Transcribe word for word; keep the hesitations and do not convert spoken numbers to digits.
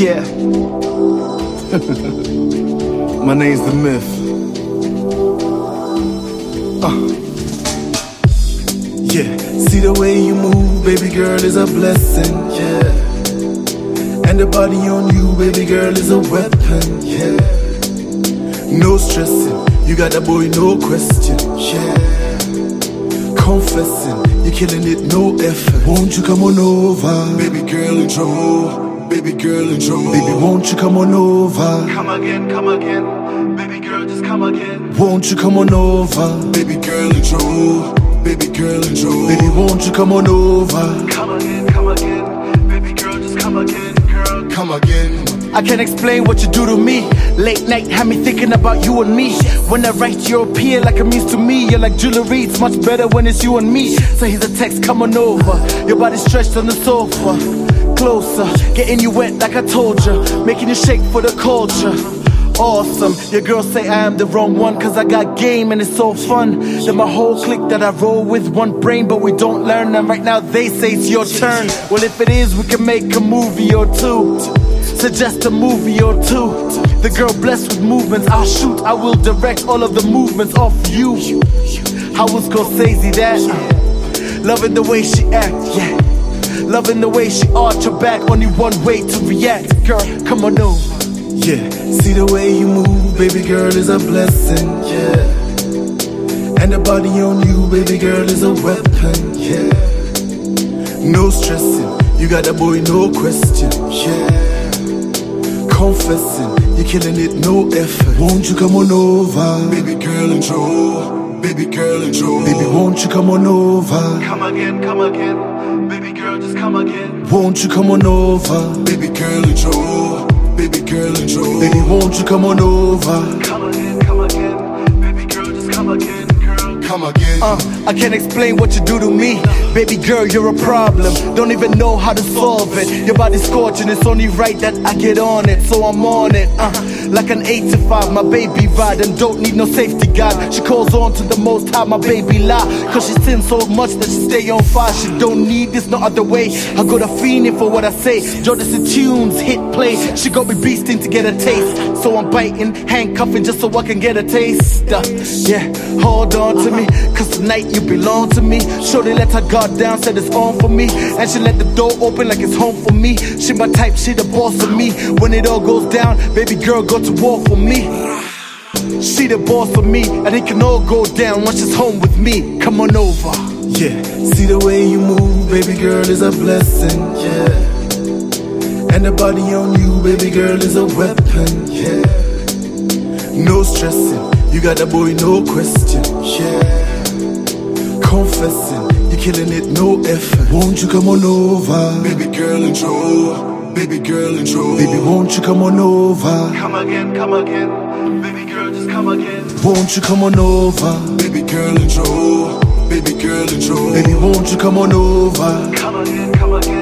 Yeah. My name's The Myth. Uh. Yeah. See the way you move, baby girl, is a blessing. Yeah. And the body on you, baby girl, is a weapon. Yeah. No stressing, you got that boy, no question. Yeah. Confessing, you're killing it, no effort. Won't you come on over, baby girl, in trouble. Baby girl, in trouble. Baby, won't you come on over? Come again, come again. Baby girl, just come again. Won't you come on over? Baby girl, in trouble. Baby girl, in trouble. Baby, won't you come on over? Come again, come again. Baby girl, just come again, girl. Come again. I can't explain what you do to me. Late night had me thinking about you and me. When I write, you appear like a muse to me. You're like jewelry, it's much better when it's you and me. So here's a text, come on over. Your body stretched on the sofa. Closer, getting you wet like I told you. Making you shake for the culture. Awesome, your girls say I am the wrong one, cause I got game and it's so fun. Then my whole clique that I roll with, one brain but we don't learn. And right now they say it's your turn. Well, if it is, we can make a movie or two. Suggest a movie or two. The girl blessed with movements, I'll shoot, I will direct all of the movements off you. How was Scorsese that? Uh, loving the way she act, yeah. Loving the way she arch her back, only one way to react. Girl, come on over. Yeah, see the way you move, baby girl, is a blessing. Yeah. And the body on you, baby girl, is a weapon. Yeah. No stressing, you got that boy, no question. Yeah. Confessing, you're killing it, no effort. Won't you come on over? Baby girl, in trouble. Baby girl, in trouble. Baby, won't you come on over? Come again, come again. Baby girl, just come again. Won't you come on over? Baby girl, in trouble. Baby girl, in trouble. Baby, won't you come on over? Come again, come again. Baby girl, just come again, girl. Come again. Uh, I can't explain what you do to me. Baby girl, you're a problem. Don't even know how to solve it. Your body's scorching, it's only right that I get on it. So I'm on it, uh, like an eight to five. My baby ride and don't need no safety guard. She calls on to the most high, my baby lie. Cause she sins so much that she stay on fire. She don't need this no other way. I got a fiending for what I say. Jodeci tunes, hit play. She got me beasting to get a taste. So I'm biting, handcuffing just so I can get a taste. Uh, yeah, hold on to me, cause tonight you belong to me. Shorty let her guard down, said it's on for me. And she let the door open like it's home for me. She my type, she the boss of me. When it all goes down, baby girl go to war for me. She the boss of me, and it can all go down once she's home with me. Come on over. Yeah, see the way you move, baby girl, is a blessing. Yeah. And the body on you, baby girl, is a weapon. Yeah. No stressing, you got that boy, no question. Yeah. Confessing, you're killing it, no effort. Won't you come on over? Baby girl, in trouble. Baby girl, in trouble. Baby, won't you come on over? Come again, come again. Baby girl, just come again. Won't you come on over? Baby girl, in trouble. Baby girl, in trouble. Baby, won't you come on over? Come again, come again.